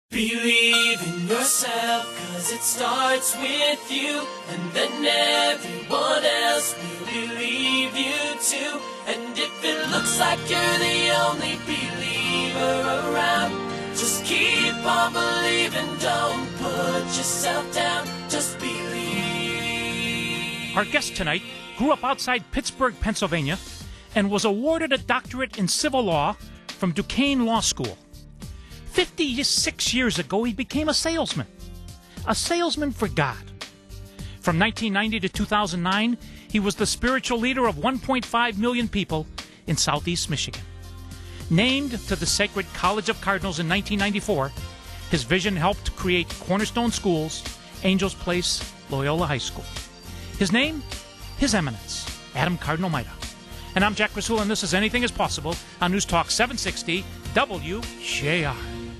Believe in yourself, 'cause it starts with you, and then everyone else will believe you too. And if it looks like you're the only believer around, just keep on believing, don't put yourself down, just believe. Our guest tonight grew up outside Pittsburgh, Pennsylvania, and was awarded a doctorate in civil law from Duquesne Law School. 56 years ago, he became a salesman for God. From 1990 to 2009, he was the spiritual leader of 1.5 million people in Southeast Michigan. Named to the Sacred College of Cardinals in 1994, his vision helped create Cornerstone Schools, Angels Place, Loyola High School. His name? His Eminence, Adam Cardinal Maida. And I'm Jack Rasul, and this is Anything is Possible on News Talk 760 WJR.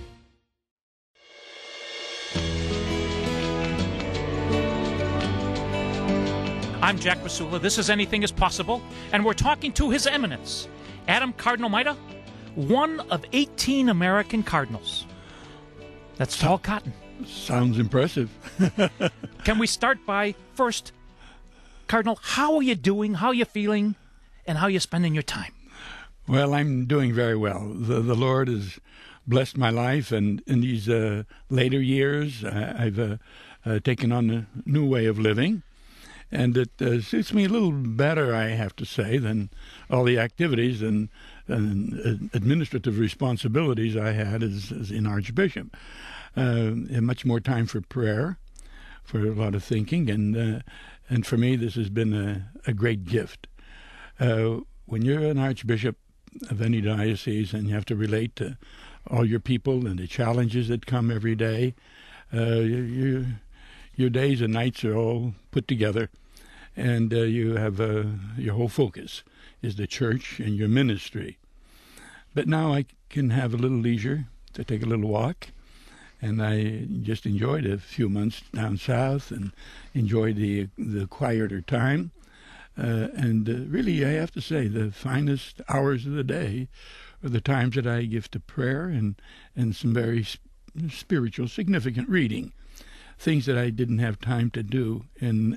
I'm Jack Rasula. This is Anything is Possible, and we're talking to His Eminence, Adam Cardinal Maida, one of 18 American Cardinals. That's tall cotton. Sounds impressive. Can we start by, first, Cardinal, how are you doing, how are you feeling, and how are you spending your time? Well, I'm doing very well. The Lord has blessed my life, and in these later years, I've taken on a new way of living. And it suits me a little better, I have to say, than all the activities and administrative responsibilities I had as in Archbishop. Much more time for prayer, for a lot of thinking, and for me this has been a great gift. When you're an Archbishop of any diocese and you have to relate to all your people and the challenges that come every day, your days and nights are all put together, and you have your whole focus is the church and your ministry. But now I can have a little leisure to take a little walk, and I just enjoyed a few months down south and enjoyed the quieter time. And really, I have to say, the finest hours of the day are the times that I give to prayer and some very spiritual, significant reading. Things that I didn't have time to do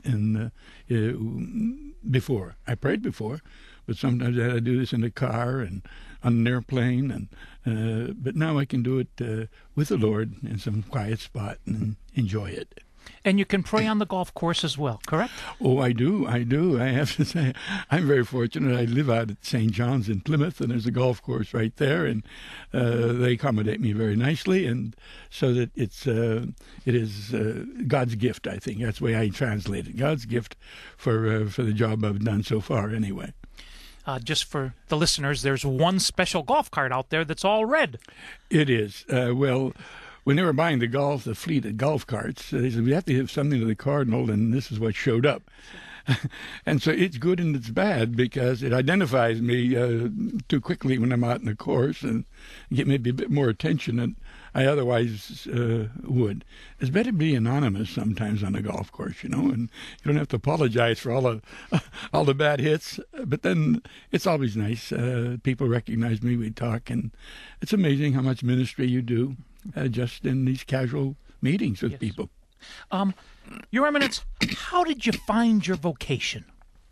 before. I prayed before, but sometimes I had to do this in the car and on an airplane. But now I can do it with the Lord in some quiet spot and enjoy it. And you can pray on the golf course as well, correct? Oh, I do. I have to say, I'm very fortunate. I live out at St. John's in Plymouth, and there's a golf course right there, and they accommodate me very nicely, and so that it is God's gift, I think. That's the way I translate it. God's gift for the job I've done so far, anyway. Just for the listeners, there's one special golf cart out there that's all red. It is. When they were buying the fleet of golf carts, they said, we have to give something to the Cardinal, and this is what showed up. And so it's good and it's bad because it identifies me too quickly when I'm out in the course and get maybe a bit more attention than I otherwise would. It's better to be anonymous sometimes on a golf course, and you don't have to apologize for all the bad hits. But then it's always nice. People recognize me, we talk, and it's amazing how much ministry you do just in these casual meetings with people. Your Eminence, how did you find your vocation?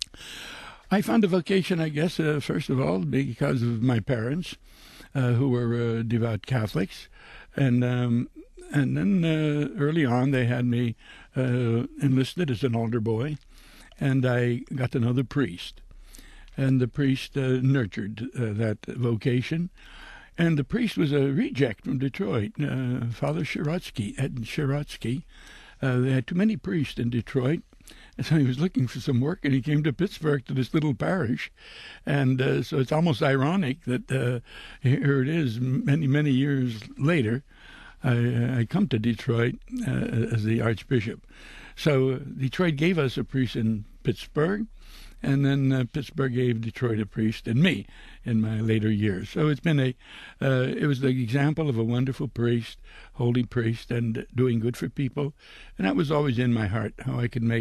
I found a vocation, I guess, first of all, because of my parents, who were devout Catholics. And then early on, they had me enlisted as an altar boy, and I got to know the priest. And the priest nurtured that vocation. And the priest was a reject from Detroit, Father Shirotsky, Ed Shirotsky. They had too many priests in Detroit, and so he was looking for some work, and he came to Pittsburgh to this little parish. And so it's almost ironic that here it is, many, many years later, I come to Detroit as the Archbishop. So Detroit gave us a priest in Pittsburgh, and then Pittsburgh gave Detroit a priest and me in my later years. So it's been it was the example of a wonderful priest, holy priest, and doing good for people. And that was always in my heart, how I could make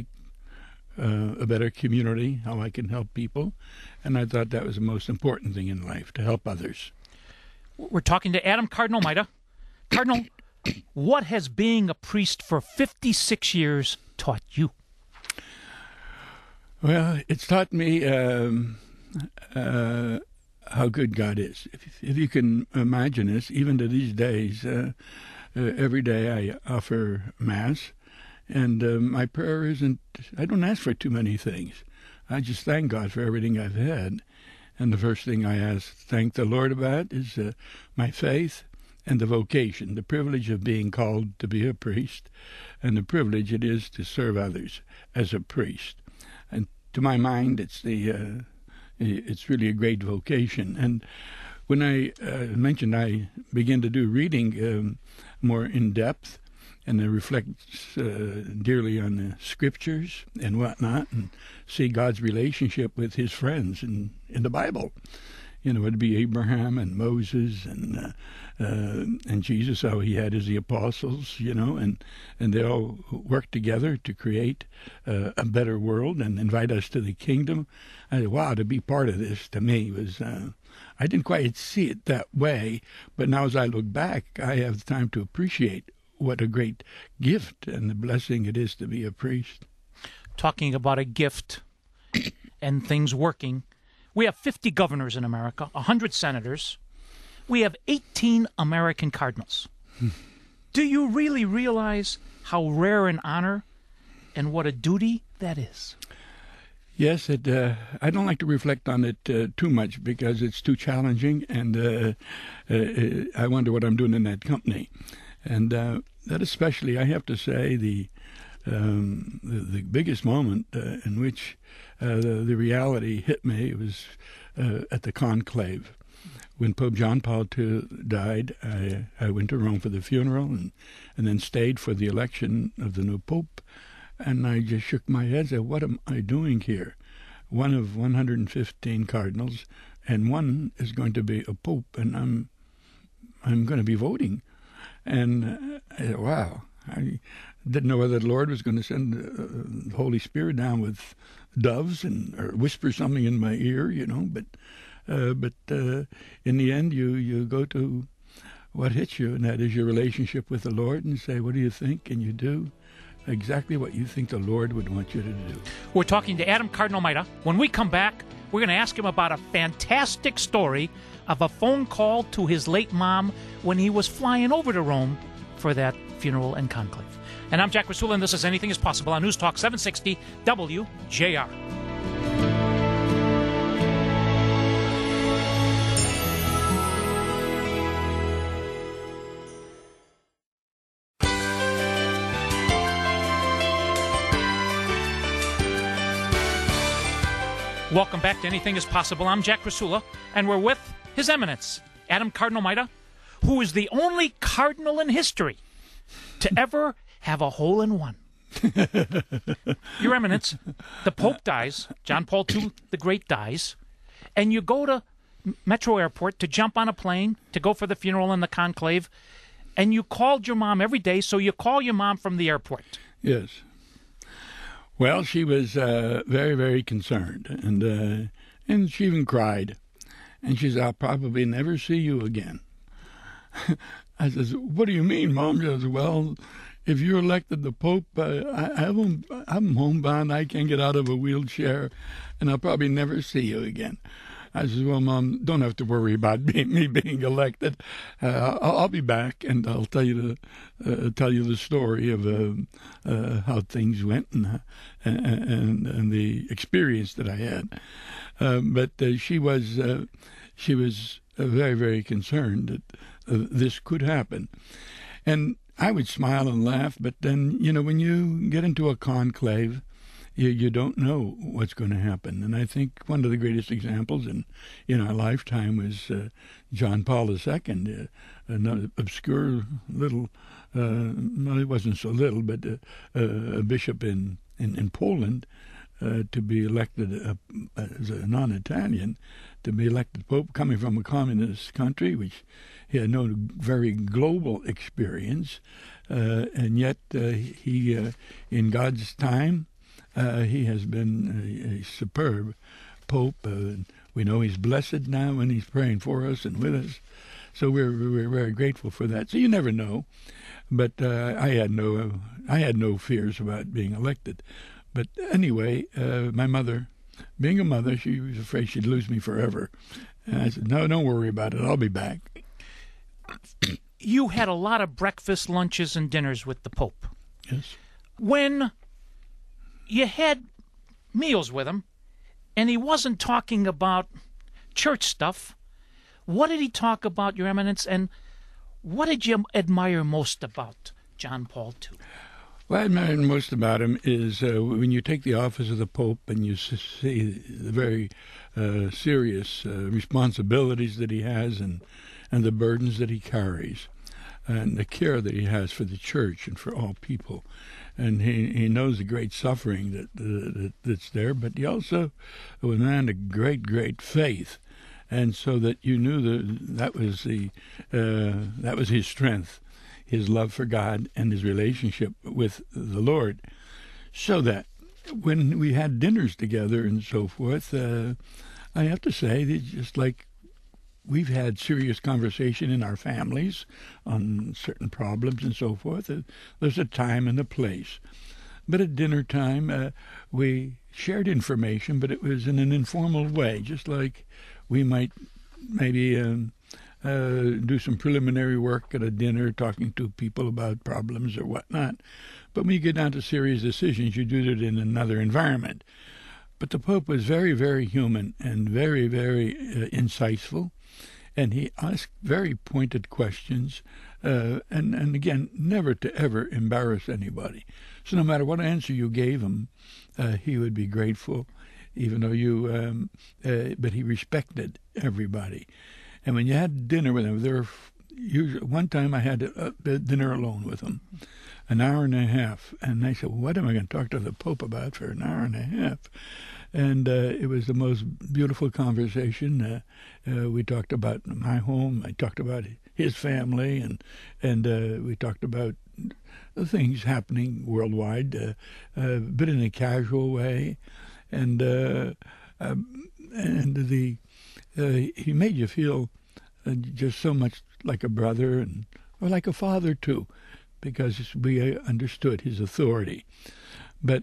a better community, how I can help people. And I thought that was the most important thing in life, to help others. We're talking to Adam Cardinal Maida. Cardinal, What has being a priest for 56 years taught you? Well, it's taught me how good God is. If you can imagine this, even to these days, every day I offer Mass, and my prayer isn't, I don't ask for too many things. I just thank God for everything I've had. And the first thing I thank the Lord about is my faith and the vocation, the privilege of being called to be a priest, and the privilege it is to serve others as a priest. And to my mind, it's really a great vocation. And when I mentioned I began to do reading more in depth, and I reflect dearly on the scriptures and whatnot, and see God's relationship with his friends in the Bible. You know, it'd be Abraham and Moses and Jesus, how he had the apostles, you know, and they all worked together to create a better world and invite us to the kingdom. I said, wow, to be part of this to me was, I didn't quite see it that way, but now as I look back, I have time to appreciate what a great gift and the blessing it is to be a priest. Talking about a gift and things working, we have 50 governors in America, 100 senators. We have 18 American cardinals. Do you really realize how rare an honor and what a duty that is? Yes, I don't like to reflect on it too much because it's too challenging, and I wonder what I'm doing in that company. And that especially, I have to say, the biggest moment in which the reality hit me was at the conclave. When Pope John Paul II died, I went to Rome for the funeral and then stayed for the election of the new pope. And I just shook my head and said, what am I doing here? One of 115 cardinals, and one is going to be a pope, and I'm going to be voting. And wow, I didn't know whether the Lord was going to send the Holy Spirit down with doves or whisper something in my ear, you know. But in the end, you go to what hits you, and that is your relationship with the Lord, and say, what do you think? And you do exactly what you think the Lord would want you to do. We're talking to Adam Cardinal Maida. When we come back, we're going to ask him about a fantastic story of a phone call to his late mom when he was flying over to Rome for that funeral and conclave. And I'm Jack Rasula, and this is Anything is Possible on News Talk 760 WJR. Welcome back to Anything is Possible. I'm Jack Rasula, and we're with His Eminence, Adam Cardinal Maida, who is the only cardinal in history to ever have a hole-in-one. Your Eminence, the Pope dies, John Paul II the Great dies, and you go to Metro Airport to jump on a plane to go for the funeral and the conclave, and you called your mom every day, so you call your mom from the airport. Yes. Well, she was very, very concerned, and she even cried. And she said, I'll probably never see you again. I says, what do you mean, Mom? She says, well, if you're elected the Pope, I'm homebound. I can't get out of a wheelchair, and I'll probably never see you again. I says, well, Mom, don't have to worry about me being elected. I'll be back, and I'll tell you the story of how things went and the experience that I had. But she was very, very concerned that this could happen, and I would smile and laugh. But then, you know, when you get into a conclave, you don't know what's going to happen. And I think one of the greatest examples in our lifetime was John Paul II, an obscure little, well, it wasn't so little, but a bishop in Poland, to be elected as a non-Italian, to be elected Pope, coming from a communist country, which he had no very global experience, and yet he, in God's time, he has been a superb Pope. We know he's blessed now, and he's praying for us and with us. So we're very grateful for that. So you never know, but I had no fears about being elected. But anyway, my mother, being a mother, she was afraid she'd lose me forever. And I said, no, don't worry about it. I'll be back. You had a lot of breakfast, lunches, and dinners with the Pope. Yes. When you had meals with him, and he wasn't talking about church stuff, what did he talk about, Your Eminence, and what did you admire most about John Paul II? What I admire most about him is when you take the office of the Pope and you see the very serious responsibilities that he has and the burdens that he carries and the care that he has for the church and for all people. And he knows the great suffering that's there, but he also was a man of great faith. And so that you knew that was his strength, his love for God and his relationship with the Lord. So that when we had dinners together and so forth, I have to say that just like we've had serious conversation in our families on certain problems and so forth, there's a time and a place. But at dinner time, we shared information, but it was in an informal way, just like we might maybe do some preliminary work at a dinner, talking to people about problems or whatnot. But when you get down to serious decisions, you do it in another environment. But the Pope was very, very human and very, very insightful, and he asked very pointed questions, and again, never to ever embarrass anybody. So no matter what answer you gave him, he would be grateful, even though but he respected everybody. And when you had dinner with him, one time I had dinner alone with him, an hour and a half, and I said, well, what am I going to talk to the Pope about for an hour and a half? And it was the most beautiful conversation. We talked about my home. I talked about his family, and we talked about the things happening worldwide, but in a casual way. And he made you feel just so much like a brother or like a father too, because we understood his authority. But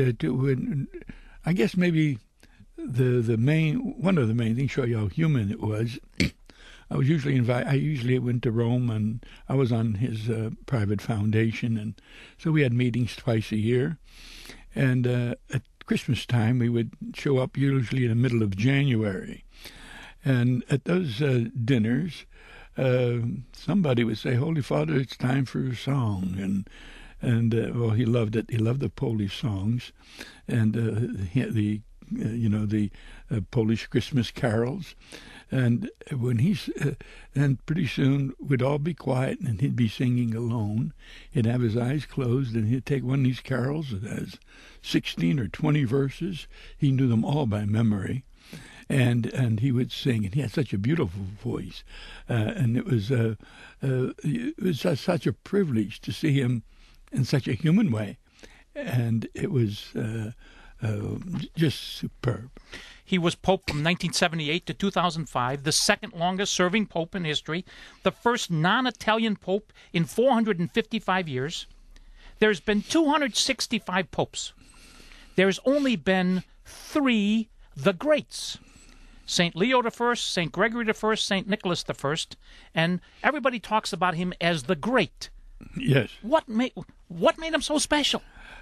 I guess maybe one of the main things show you how human it was. I usually went to Rome, and I was on his private foundation, and so we had meetings twice a year. And at Christmas time, we would show up usually in the middle of January. And at those dinners, somebody would say, "Holy Father, it's time for a song." And well, he loved it. He loved the Polish songs, and the Polish Christmas carols. And when and pretty soon we'd all be quiet, and he'd be singing alone. He'd have his eyes closed, and he'd take one of these carols that has 16 or 20 verses. He knew them all by memory. And he would sing, and he had such a beautiful voice, and it was just such a privilege to see him in such a human way, and it was just superb. He was Pope from 1978 to 2005, the second longest serving Pope in history, the first non-Italian Pope in 455 years. There's been 265 popes. There's only been 3 the greats: St. Leo I, St. Gregory I, St. Nicholas I, and everybody talks about him as the Great. Yes. What made him so special?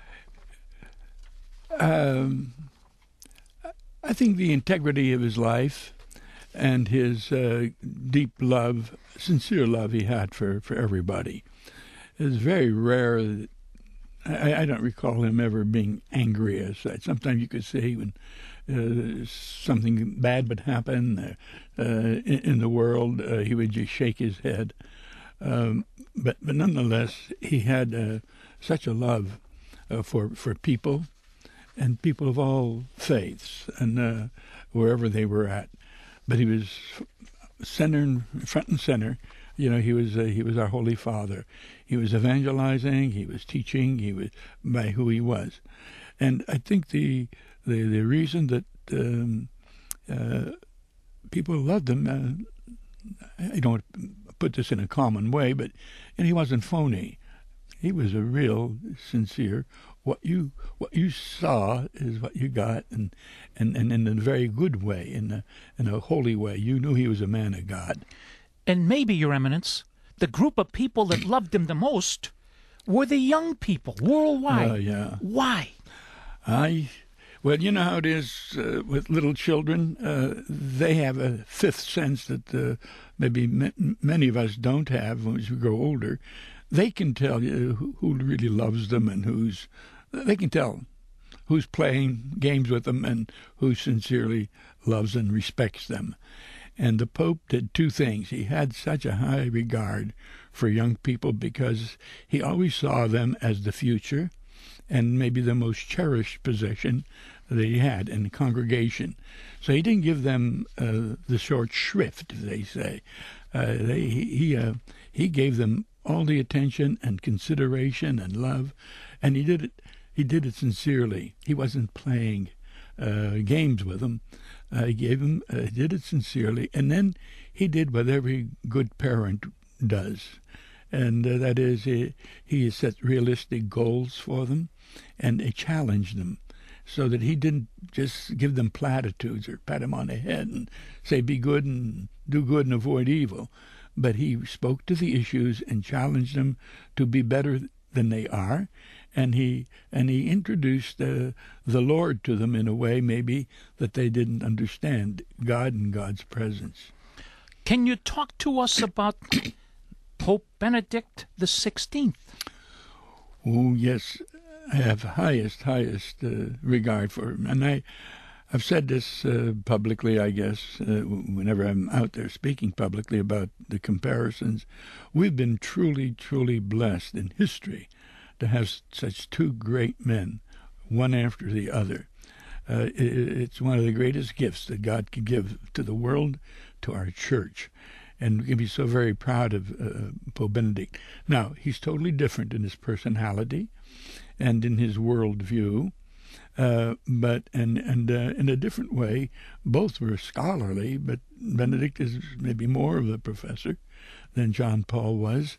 I think the integrity of his life and his deep love, sincere love he had for everybody. It's very rare that I don't recall him ever being angry as such. Sometimes you could say when something bad would happen in the world, he would just shake his head. But nonetheless, he had such a love for people, and people of all faiths, and wherever they were at. But he was front and center. You know, he was our Holy Father. He was evangelizing. He was teaching. He was by who he was, and I think the reason that people loved him, I don't put this in a common way, but and he wasn't phony. He was a real sincere. What you saw is what you got, and in a very good way, in a holy way. You knew he was a man of God. And maybe, Your Eminence, the group of people that loved him the most were the young people worldwide. Yeah. Why? Well, you know how it is with little children. They have a fifth sense that maybe many of us don't have as we grow older. They can tell you who really loves them and they can tell who's playing games with them and who sincerely loves and respects them. And the Pope did two things. He had such a high regard for young people because he always saw them as the future and maybe the most cherished possession that he had in the congregation. So he didn't give them the short shrift, as they say. He gave them all the attention and consideration and love, and he did it sincerely. He wasn't playing games with them. He did it sincerely, and then he did what every good parent does, and that is he set realistic goals for them, and he challenged them, so that he didn't just give them platitudes or pat them on the head and say be good and do good and avoid evil, but he spoke to the issues and challenged them to be better than they are. And he introduced the Lord to them in a way maybe that they didn't understand, God and God's presence. Can you talk to us about Pope Benedict the 16th? Oh, yes, I have highest regard for him. And I've said this publicly, I guess, whenever I'm out there speaking publicly about the comparisons. We've been truly, truly blessed in history to have such two great men, one after the other. It's one of the greatest gifts that God could give to the world, to our church. And we can be so very proud of Pope Benedict. Now, he's totally different in his personality and in his worldview, but in a different way. Both were scholarly, but Benedict is maybe more of a professor than John Paul was.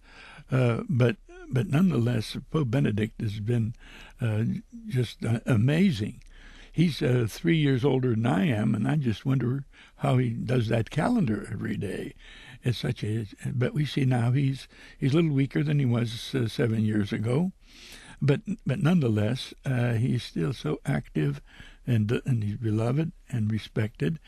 But nonetheless, Pope Benedict has been just amazing. He's 3 years older than I am, and I just wonder how he does that calendar every day. It's but we see now he's a little weaker than he was 7 years ago, but nonetheless, he's still so active, and he's beloved and respected,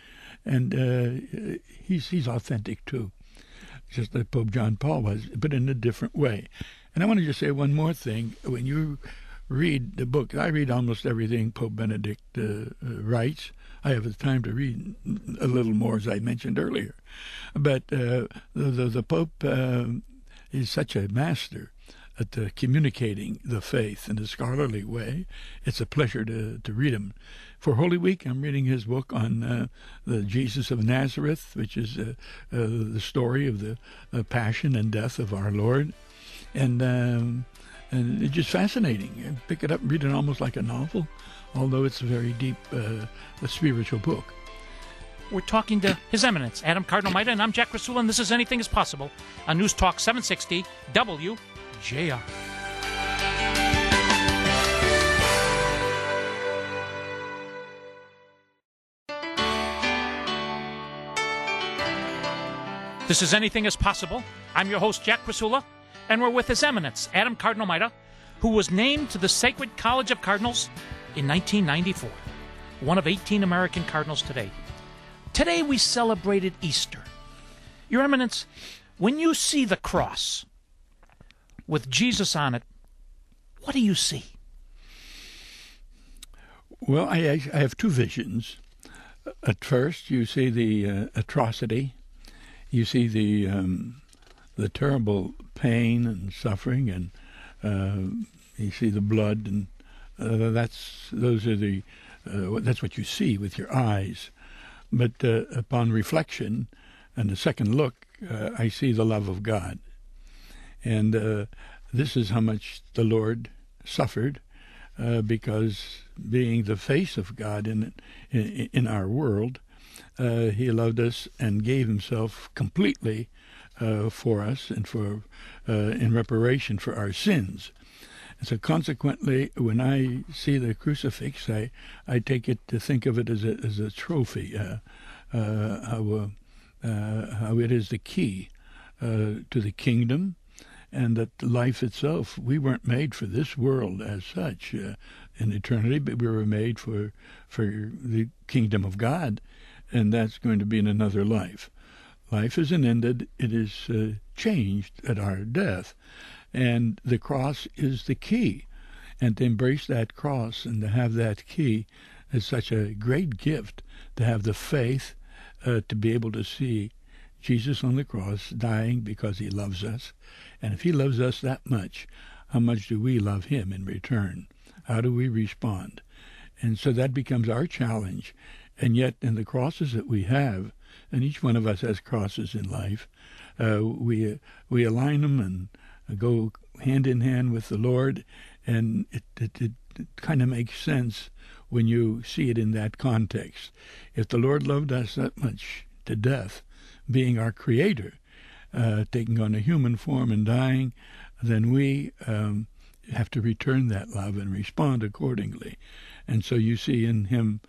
and he's authentic too, just like Pope John Paul was, but in a different way. And I want to just say one more thing. When you read the book, I read almost everything Pope Benedict writes. I have the time to read a little more, as I mentioned earlier. But the Pope is such a master at communicating the faith in a scholarly way. It's a pleasure to read him. For Holy Week, I'm reading his book on the Jesus of Nazareth, which is the story of the passion and death of our Lord. And it's just fascinating. Pick it up and read it almost like a novel, although it's a very deep spiritual book. We're talking to His Eminence, Adam Cardinal Maida, and I'm Jack Rasula, and this is Anything is Possible on News Talk 760 WJR. This is Anything is Possible. I'm your host, Jack Rasula, and we're with His Eminence, Adam Cardinal Maida, who was named to the Sacred College of Cardinals in 1994, one of 18 American cardinals today. Today we celebrated Easter. Your Eminence, when you see the cross with Jesus on it, what do you see? Well, I have two visions. At first, you see the atrocity. You see the terrible pain and suffering, and you see the blood, and that's what you see with your eyes. But upon reflection and a second look, I see the love of God, and this is how much the Lord suffered, because being the face of God in our world, he loved us and gave himself completely for us and for in reparation for our sins. And so consequently, when I see the crucifix, I take it to think of it as a trophy, how it is the key to the kingdom, and that life itself, we weren't made for this world as such in eternity, but we were made for the kingdom of God, and that's going to be in another life. Life isn't ended, it is changed at our death, and the cross is the key. And to embrace that cross and to have that key is such a great gift, to have the faith to be able to see Jesus on the cross dying because he loves us. And if he loves us that much, how much do we love him in return? How do we respond? And so that becomes our challenge. And yet in the crosses that we have, and each one of us has crosses in life, we align them and go hand in hand with the Lord, and it kind of makes sense when you see it in that context. If the Lord loved us that much to death, being our creator, taking on a human form and dying, then we have to return that love and respond accordingly. And so you see in him,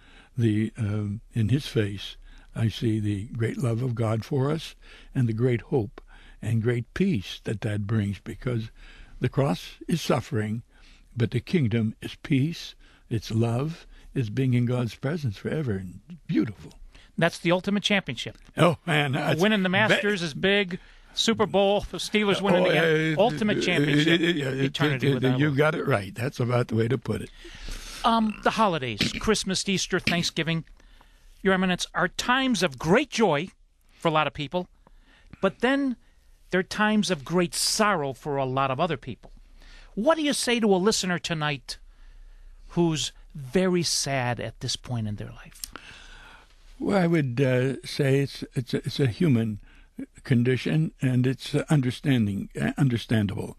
in his face, I see the great love of God for us and the great hope and great peace that brings, because the cross is suffering, but the kingdom is peace, it's love, it's being in God's presence forever, and beautiful. That's the ultimate championship. Oh, man. Winning the Masters is big. Super Bowl, the Steelers winning again. Ultimate championship. Eternity with our You Lord. got it right. That's about the way to put it. The holidays, Christmas, Easter, Thanksgiving, Your Eminence, are times of great joy for a lot of people, but then they're times of great sorrow for a lot of other people. What do you say to a listener tonight who's very sad at this point in their life? Well, I would say it's a human condition, and it's understandable.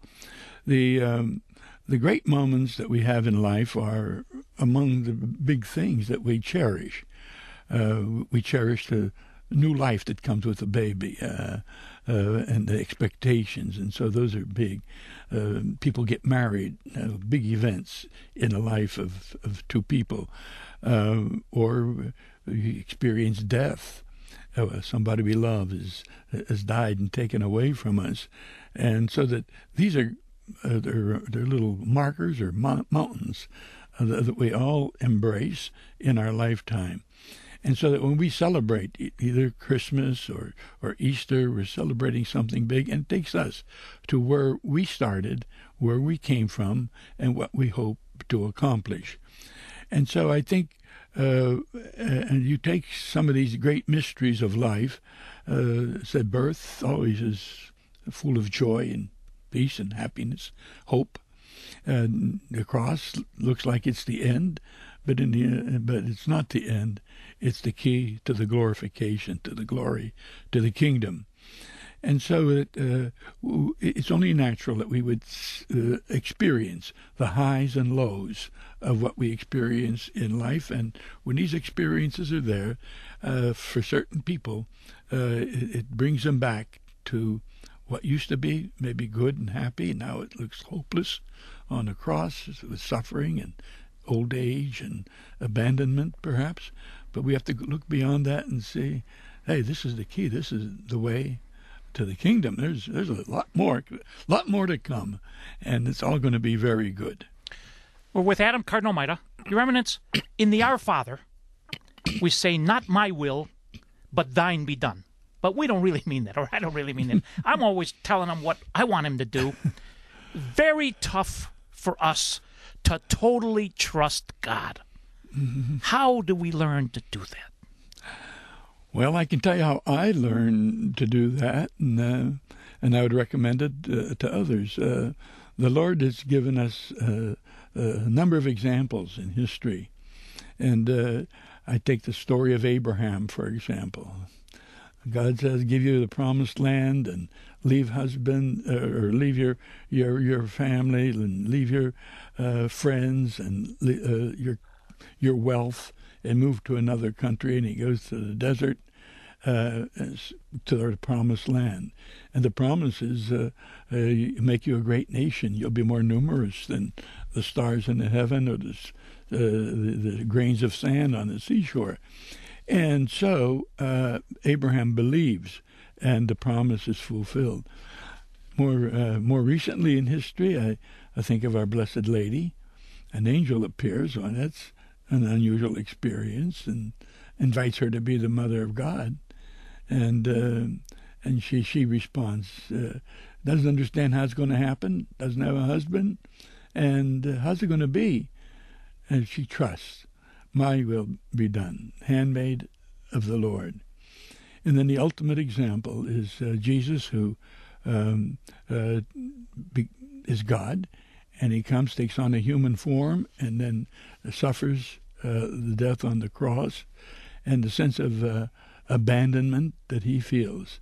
The great moments that we have in life are among the big things that we cherish. We cherish the new life that comes with a baby, and the expectations, and so those are big. People get married, big events in a life of two people, or we experience death. Somebody we love has died and taken away from us, and so that these are they're little markers or mountains that we all embrace in our lifetime. And so that when we celebrate either Christmas or Easter, we're celebrating something big, and it takes us to where we started, where we came from, and what we hope to accomplish. And so I think, and you take some of these great mysteries of life, said birth always is full of joy and peace and happiness, hope. The cross looks like it's the end, but it's not the end. It's the key to the glorification, to the glory, to the kingdom. And so it's only natural that we would experience the highs and lows of what we experience in life. And when these experiences are there, for certain people, it brings them back to what used to be maybe good and happy. Now it looks hopeless on the cross with suffering and old age and abandonment, perhaps. But we have to look beyond that and see, hey, this is the key. This is the way to the kingdom. There's a lot more to come, and it's all going to be very good. We're with Adam Cardinal Maida. Your Eminence, in the Our Father, we say, not my will, but thine be done. But we don't really mean that, or I don't really mean that. I'm always telling him what I want him to do. Very tough for us to totally trust God. Mm-hmm. How do we learn to do that? Well, I can tell you how I learned to do that, and I would recommend it to others. The Lord has given us a number of examples in history, and I take the story of Abraham, for example. God says, give you the promised land and leave husband or leave your family and leave your friends and your wealth and moved to another country, and he goes to the desert to the promised land. And the promise is make you a great nation. You'll be more numerous than the stars in the heaven or the grains of sand on the seashore. And so Abraham believes, and the promise is fulfilled. More recently in history, I think of our Blessed Lady. An angel appears, and that's an unusual experience, and invites her to be the Mother of God. And she responds, doesn't understand how it's going to happen, doesn't have a husband, and how's it going to be? And she trusts, my will be done, handmaid of the Lord. And then the ultimate example is Jesus, who is God, and he comes, takes on a human form, and then suffers the death on the cross, and the sense of abandonment that he feels.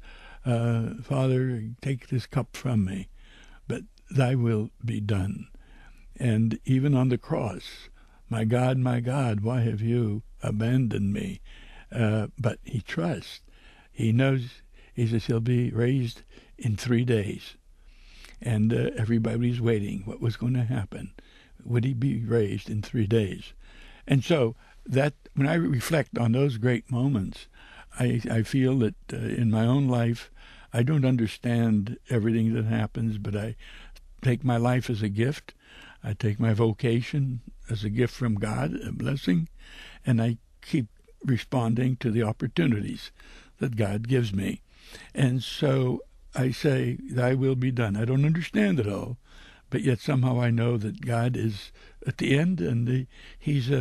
Father, take this cup from me, but thy will be done. And even on the cross, my God, why have you abandoned me? But he trusts. He knows, he says he'll be raised in 3 days. And everybody's waiting. What was going to happen? Would he be raised in 3 days? And so that when I reflect on those great moments, I feel that in my own life, I don't understand everything that happens, but I take my life as a gift. I take my vocation as a gift from God, a blessing, and I keep responding to the opportunities that God gives me. And so I say, thy will be done. I don't understand it all, but yet somehow I know that God is at the end, and he's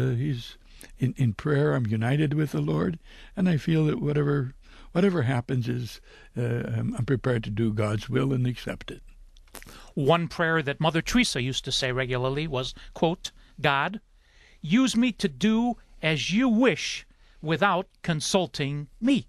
in prayer. I'm united with the Lord, and I feel that whatever happens is I'm prepared to do God's will and accept it. One prayer that Mother Teresa used to say regularly was, quote, God, use me to do as you wish without consulting me.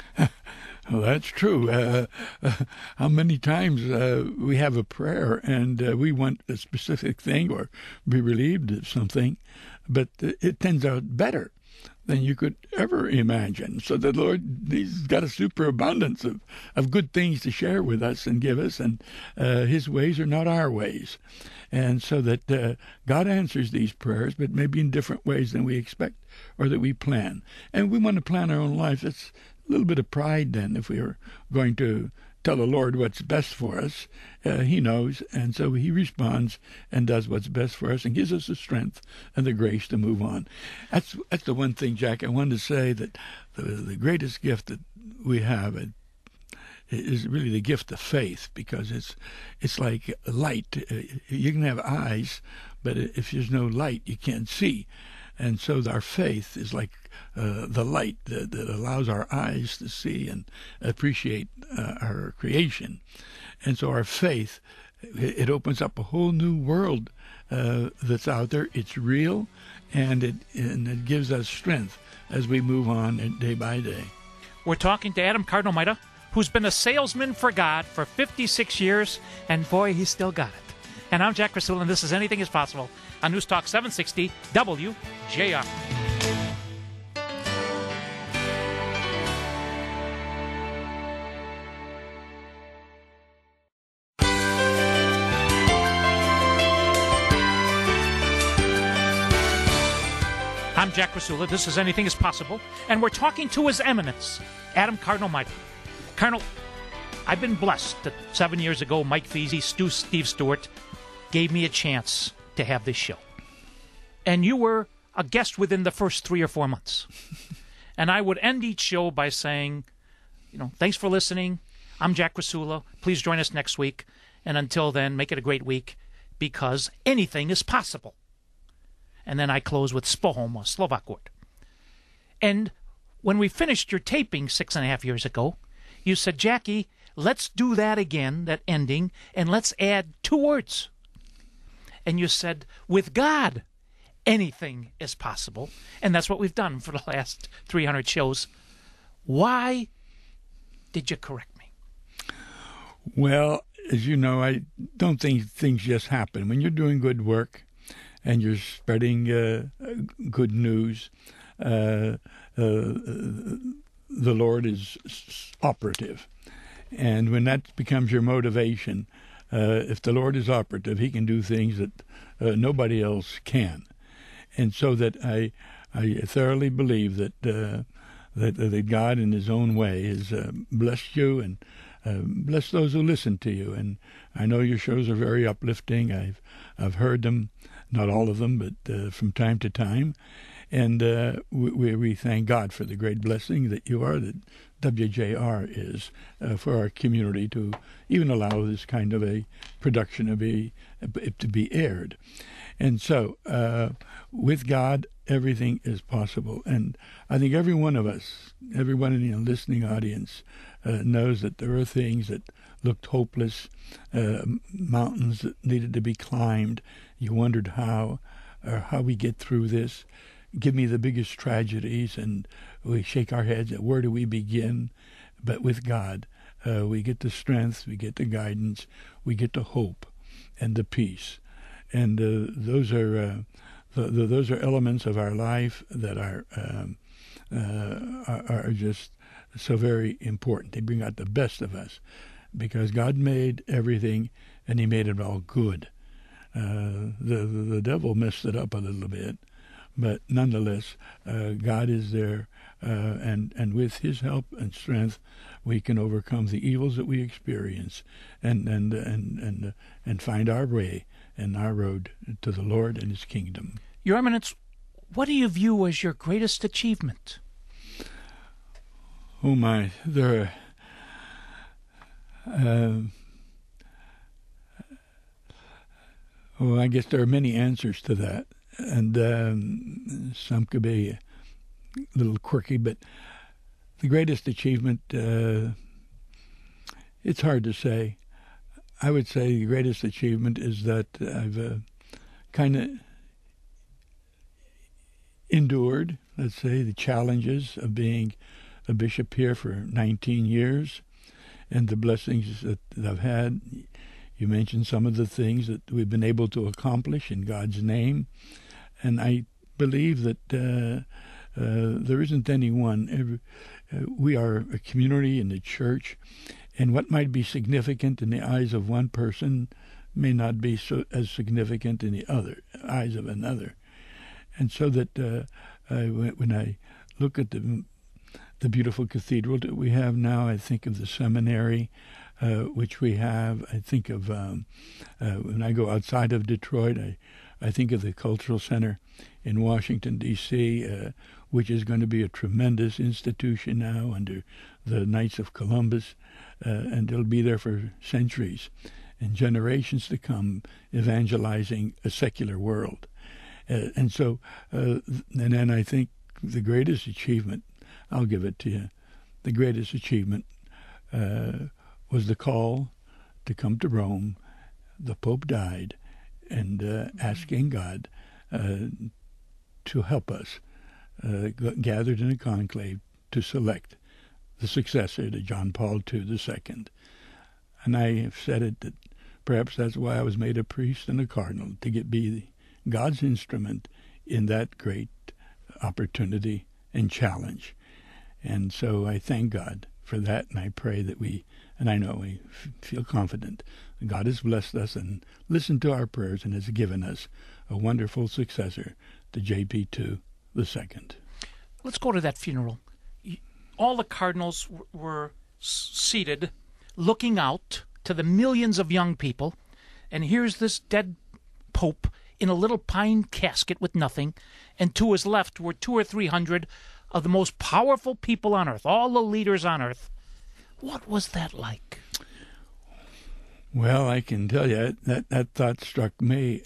Well, that's true. How many times we have a prayer and we want a specific thing or be relieved of something, but it turns out better than you could ever imagine. So the Lord, he's got a superabundance of good things to share with us and give us, and his ways are not our ways. And so that God answers these prayers, but maybe in different ways than we expect or that we plan. And we want to plan our own life. It's a little bit of pride then if we are going to tell the Lord what's best for us. He knows, and so he responds and does what's best for us and gives us the strength and the grace to move on. That's the one thing, Jack, I wanted to say, that the greatest gift that we have is really the gift of faith, because it's like light. You can have eyes, but if there's no light, you can't see. And so our faith is like the light that allows our eyes to see and appreciate our creation. And so our faith, it opens up a whole new world that's out there. It's real, and it gives us strength as we move on day by day. We're talking to Adam Cardinal Maida, who's been a salesman for God for 56 years, and boy, he's still got it. And I'm Jack Krasula, and this is Anything is Possible on News Talk 760 WJR. I'm Jack Krasula. This is Anything is Possible, and we're talking to His Eminence, Adam Cardinal Maida. Colonel, I've been blessed that 7 years ago, Mike Feasy, Steve Stewart gave me a chance to have this show. And you were a guest within the first 3 or 4 months. And I would end each show by saying, thanks for listening. I'm Jack Krasula. Please join us next week. And until then, make it a great week, because anything is possible. And then I close with Spohom, Slovak word. And when we finished your taping 6.5 years ago, you said, Jackie, let's do that again, that ending, and let's add 2 words. And you said, with God, anything is possible. And that's what we've done for the last 300 shows. Why did you correct me? Well, as you know, I don't think things just happen. When you're doing good work and you're spreading good news, the Lord is operative. And when that becomes your motivation, if the Lord is operative, he can do things that nobody else can. And so that I thoroughly believe that that God in his own way has blessed you and blessed those who listen to you. And I know your shows are very uplifting. I've heard them, not all of them, but from time to time. And we thank God for the great blessing that you are, that WJR is for our community, to even allow this kind of a production to be aired. And so with God, everything is possible. And I think every one of us, everyone in the listening audience, knows that there are things that looked hopeless, mountains that needed to be climbed. You wondered how we get through this. Give me the biggest tragedies, and we shake our heads at where do we begin. But with God, we get the strength, we get the guidance, we get the hope and the peace. And those are elements of our life that are just so very important. They bring out the best of us, because God made everything, and he made it all good. The devil messed it up a little bit, but nonetheless, God is there, and with his help and strength, we can overcome the evils that we experience, and find our way and our road to the Lord and his kingdom. Your Eminence, what do you view as your greatest achievement? Oh my, there are, I guess there are many answers to that, and some could be a little quirky, but the greatest achievement, it's hard to say. I would say the greatest achievement is that I've kind of endured, let's say, the challenges of being a bishop here for 19 years, and the blessings that I've had. You mentioned some of the things that we've been able to accomplish in God's name, and I believe that there isn't anyone. We are a community in the church, and what might be significant in the eyes of one person may not be as significant in the eyes of another. And so that when I look at the beautiful cathedral that we have now, I think of the seminary, which we have. I think of, when I go outside of Detroit, I think of the Cultural Center in Washington, D.C., which is going to be a tremendous institution now under the Knights of Columbus, and it'll be there for centuries and generations to come, evangelizing a secular world. And so, and then I think the greatest achievement, I'll give it to you, the greatest achievement was the call to come to Rome. The Pope died, and asking God to help us, gathered in a conclave to select the successor to John Paul II. And I have said it that perhaps that's why I was made a priest and a cardinal, to be God's instrument in that great opportunity and challenge. And so I thank God for that, and I pray that and I know we feel confident that God has blessed us and listened to our prayers and has given us a wonderful successor to JP2 II. Let's go to that funeral. All the cardinals were seated, looking out to the millions of young people, and here's this dead pope in a little pine casket with nothing, and to his left were 200 or 300 of the most powerful people on earth, all the leaders on earth. What was that like? Well, I can tell you that thought struck me.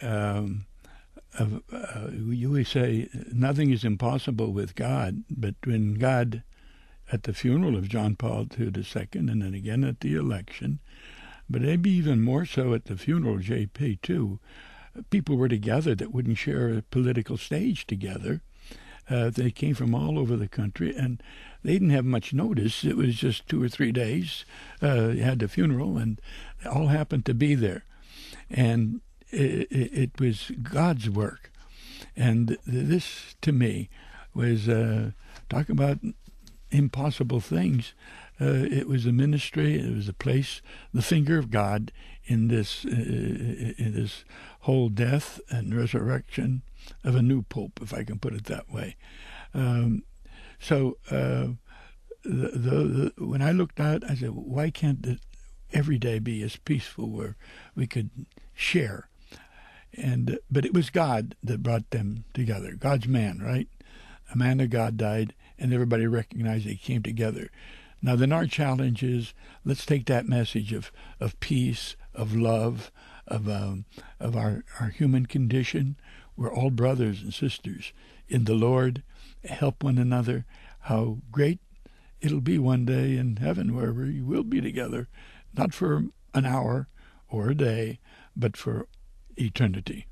You always say nothing is impossible with God, but when God, at the funeral of John Paul II, and then again at the election, but maybe even more so at the funeral of JP2, people were together that wouldn't share a political stage together. They came from all over the country, and they didn't have much notice. It was just 2 or 3 days. You had the funeral, and they all happened to be there. And it was God's work. And this, to me, was talk about impossible things. It was a ministry. It was a place, the finger of God in this whole death and resurrection of a new pope, if I can put it that way. When I looked out, I said, why can't every day be as peaceful where we could share? But it was God that brought them together. God's man, right? A man of God died, and everybody recognized they came together. Now, then our challenge is, let's take that message of peace, of love, of our human condition. We're all brothers and sisters in the Lord. Help one another. How great it'll be one day in heaven where we will be together, not for an hour or a day, but for eternity.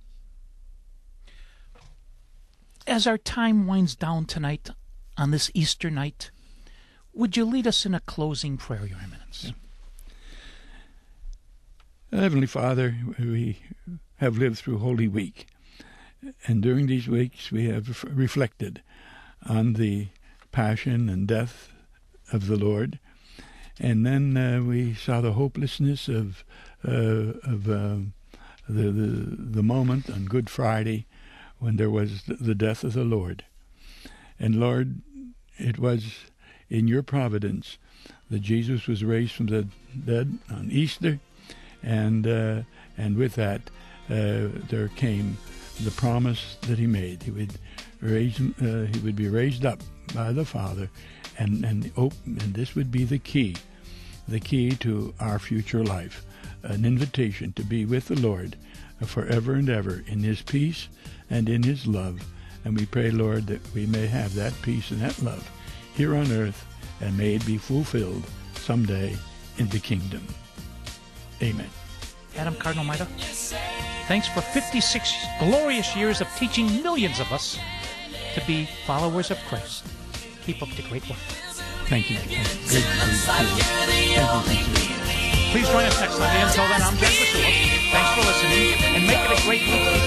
As our time winds down tonight, on this Easter night, would you lead us in a closing prayer, Your Eminence? Yeah. Heavenly Father, we have lived through Holy Week, and during these weeks we have reflected on the passion and death of the Lord, and then we saw the hopelessness of the moment on Good Friday when there was the death of the Lord. And Lord, it was in your providence that Jesus was raised from the dead on Easter, and with that there came the promise that he made. He would be raised up by the Father, and this would be the key to our future life, an invitation to be with the Lord forever and ever in his peace and in his love. And we pray, Lord, that we may have that peace and that love here on earth, and may it be fulfilled someday in the kingdom. Amen. Adam Cardinal Maida, thanks for 56 glorious years of teaching millions of us to be followers of Christ. Keep up the great work. Thank you. Please join us next Sunday. Until then, I'm Jack Masulo. Thanks for listening, and make it a great week.